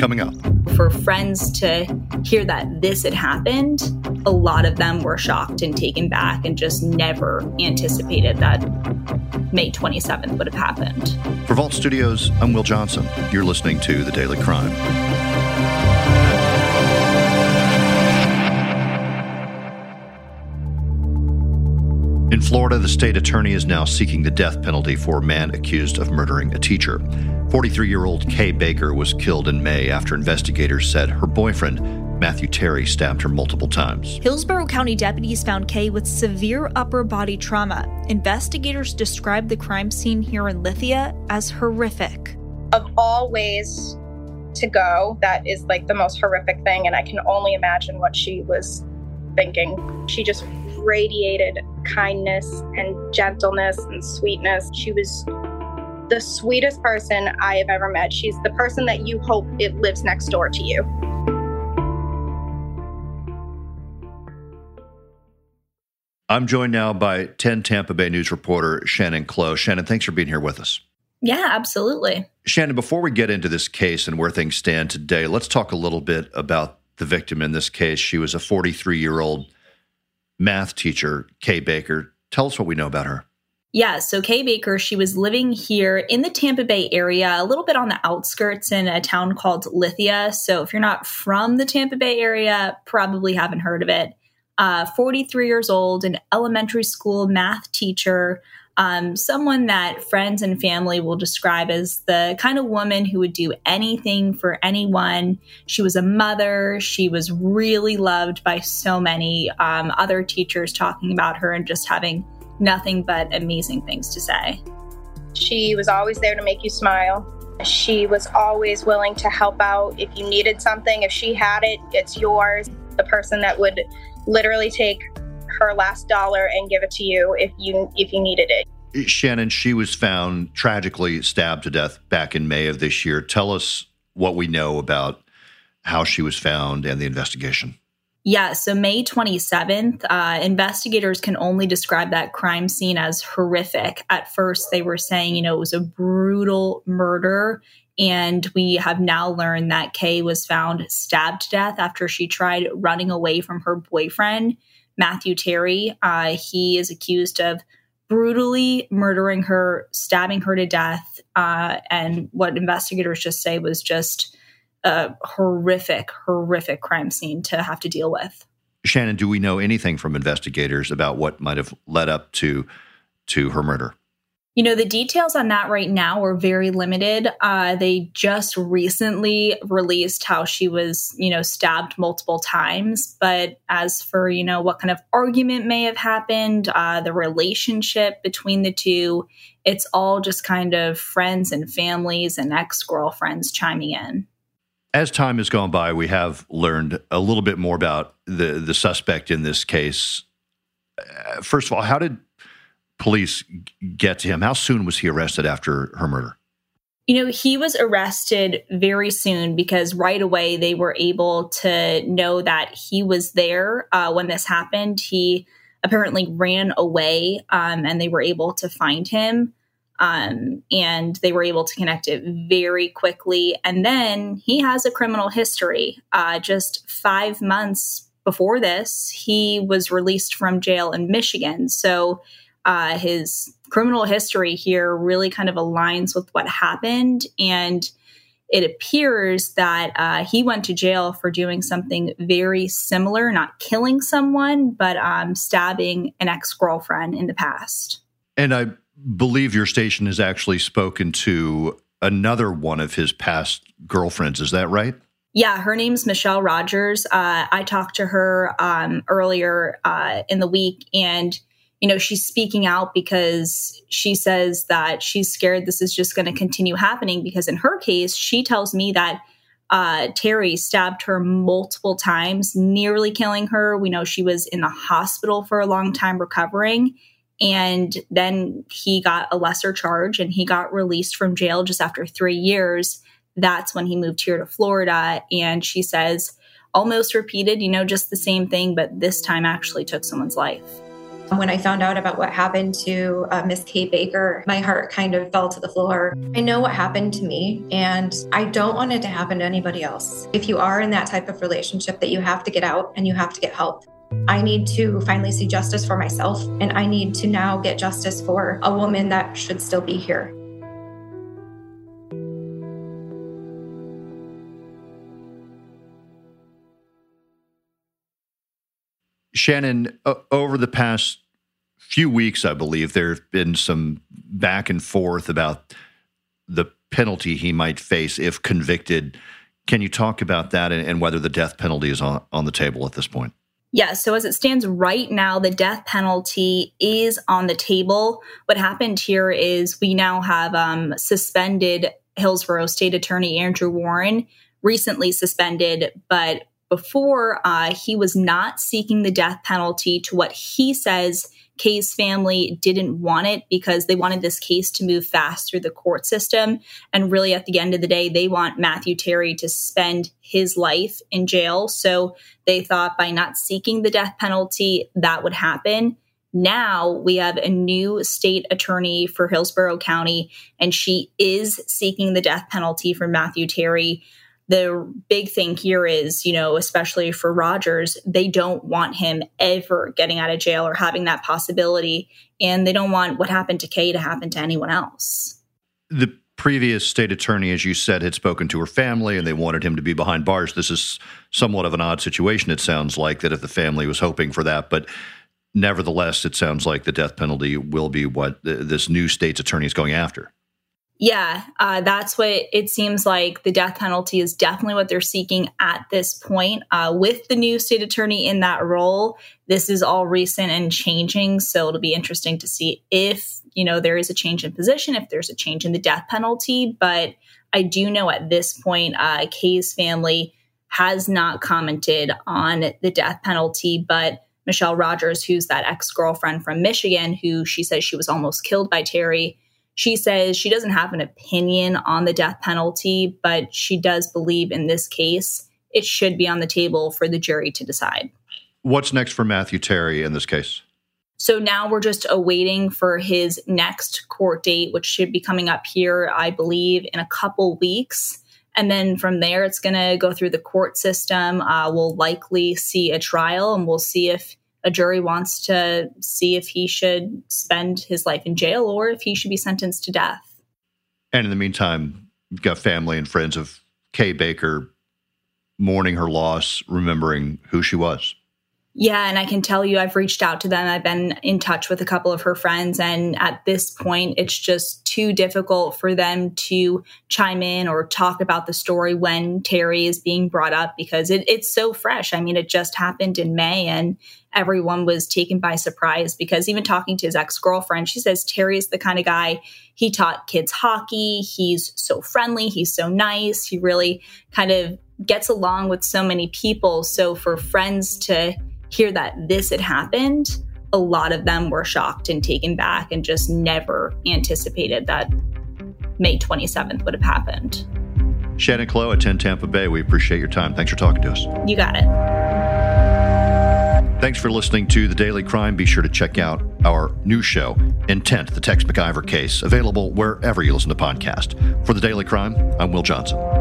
coming up. For friends to hear that this had happened, a lot of them were shocked and taken back and just never anticipated that May 27th would have happened. For Vault Studios, I'm Will Johnson. You're listening to The Daily Crime. In Florida, the state attorney is now seeking the death penalty for a man accused of murdering a teacher. 43-year-old Kay Baker was killed in May after investigators said her boyfriend, Matthew Terry, stabbed her multiple times. Hillsborough County deputies found Kay with severe upper body trauma. Investigators described the crime scene here in Lithia as horrific. Of all ways to go, that is like the most horrific thing, and I can only imagine what she was thinking. She just radiated kindness and gentleness and sweetness. She was the sweetest person I have ever met. She's the person that you hope it lives next door to you. I'm joined now by 10 Tampa Bay News reporter Shannon Clow. Shannon, thanks for being here with us. Yeah, absolutely. Shannon, before we get into this case and where things stand today, let's talk a little bit about the victim in this case. She was a 43-year-old math teacher, Kay Baker. Tell us what we know about her. Yeah, so Kay Baker, she was living here in the Tampa Bay area, a little bit on the outskirts in a town called Lithia. So if you're not from the Tampa Bay area, probably haven't heard of it. 43 years old, an elementary school math teacher, someone that friends and family will describe as the kind of woman who would do anything for anyone. She was a mother. She was really loved by so many other teachers, talking about her and just having nothing but amazing things to say. She was always there to make you smile. She was always willing to help out if you needed something. If she had it, it's yours. The person that would literally take her last dollar and give it to you if you needed it. Shannon, she was found tragically stabbed to death back in May of this year. Tell us what we know about how she was found and the investigation. Yeah, so May 27th, investigators can only describe that crime scene as horrific. At first, they were saying, it was a brutal murder. And we have now learned that Kay was found stabbed to death after she tried running away from her boyfriend, Matthew Terry. He is accused of brutally murdering her, stabbing her to death. And what investigators just say was just a horrific crime scene to have to deal with. Shannon, do we know anything from investigators about what might have led up to her murder? The details on that right now are very limited. They just recently released how she was, stabbed multiple times. But as for, what kind of argument may have happened, the relationship between the two, it's all just kind of friends and families and ex-girlfriends chiming in. As time has gone by, we have learned a little bit more about the suspect in this case. First of all, how did police get to him? How soon was he arrested after her murder? He was arrested very soon because right away they were able to know that he was there when this happened. He apparently ran away and they were able to find him. And they were able to connect it very quickly. And then he has a criminal history. Just 5 months before this, he was released from jail in Michigan. So his criminal history here really kind of aligns with what happened. And it appears that he went to jail for doing something very similar, not killing someone, but stabbing an ex-girlfriend in the past. And I believe your station has actually spoken to another one of his past girlfriends. Is that right? Yeah, her name's Michelle Rogers. I talked to her earlier in the week, and she's speaking out because she says that she's scared this is just going to continue happening because in her case, she tells me that Terry stabbed her multiple times, nearly killing her. We know she was in the hospital for a long time recovering. And then he got a lesser charge and he got released from jail just after 3 years. That's when he moved here to Florida. And she says almost repeated, just the same thing, but this time actually took someone's life. When I found out about what happened to Miss Kay Baker, my heart kind of fell to the floor. I know what happened to me, and I don't want it to happen to anybody else. If you are in that type of relationship, that you have to get out and you have to get help. I need to finally see justice for myself, and I need to now get justice for a woman that should still be here. Shannon, over the past few weeks, I believe, there have been some back and forth about the penalty he might face if convicted. Can you talk about that and whether the death penalty is on the table at this point? Yeah, so as it stands right now, the death penalty is on the table. What happened here is we now have suspended Hillsborough State Attorney Andrew Warren, recently suspended, but before, he was not seeking the death penalty. To what he says, Kay's family didn't want it because they wanted this case to move fast through the court system. And really, at the end of the day, they want Matthew Terry to spend his life in jail. So they thought by not seeking the death penalty, that would happen. Now we have a new state attorney for Hillsborough County, and she is seeking the death penalty for Matthew Terry. The big thing here is, especially for Rogers, they don't want him ever getting out of jail or having that possibility. And they don't want what happened to Kay to happen to anyone else. The previous state attorney, as you said, had spoken to her family and they wanted him to be behind bars. This is somewhat of an odd situation, it sounds like, that if the family was hoping for that. But nevertheless, it sounds like the death penalty will be what this new state's attorney is going after. Yeah, that's what it seems like. The death penalty is definitely what they're seeking at this point. With the new state attorney in that role, this is all recent and changing. So it'll be interesting to see if, there is a change in position, if there's a change in the death penalty. But I do know at this point, Kay's family has not commented on the death penalty. But Michelle Rogers, who's that ex-girlfriend from Michigan, who she says she was almost killed by Terry, she says she doesn't have an opinion on the death penalty, but she does believe in this case it should be on the table for the jury to decide. What's next for Matthew Terry in this case? So now we're just awaiting for his next court date, which should be coming up here, I believe, in a couple weeks. And then from there, it's going to go through the court system. We'll likely see a trial, and we'll see if a jury wants to see if he should spend his life in jail or if he should be sentenced to death. And in the meantime, you've got family and friends of Kay Baker mourning her loss, remembering who she was. Yeah, and I can tell you I've reached out to them. I've been in touch with a couple of her friends, and at this point, it's just too difficult for them to chime in or talk about the story when Terry is being brought up because it's so fresh. I mean, it just happened in May, and everyone was taken by surprise because even talking to his ex-girlfriend, she says Terry is the kind of guy, he taught kids hockey. He's so friendly. He's so nice. He really kind of gets along with so many people. So for friends to hear that this had happened, a lot of them were shocked and taken back and just never anticipated that May 27th would have happened. Shannon Clough at 10 Tampa Bay, we appreciate your time. Thanks for talking to us. You got it. Thanks for listening to The Daily Crime. Be sure to check out our new show, Intent, the Tex McIver Case, available wherever you listen to podcasts. For The Daily Crime, I'm Will Johnson.